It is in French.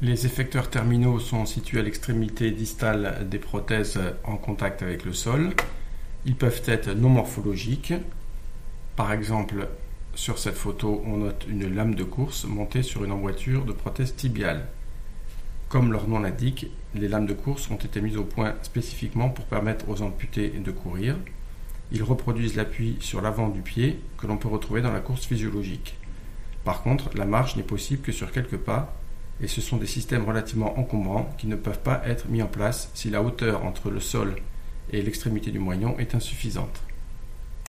Les effecteurs terminaux sont situés à l'extrémité distale des prothèses en contact avec le sol. Ils peuvent être non morphologiques. Par exemple, sur cette photo, on note une lame de course montée sur une emboîture de prothèse tibiale. Comme leur nom l'indique, les lames de course ont été mises au point spécifiquement pour permettre aux amputés de courir. Ils reproduisent l'appui sur l'avant du pied que l'on peut retrouver dans la course physiologique. Par contre, la marche n'est possible que sur quelques pas et ce sont des systèmes relativement encombrants qui ne peuvent pas être mis en place si la hauteur entre le sol et l'extrémité du moignon est insuffisante.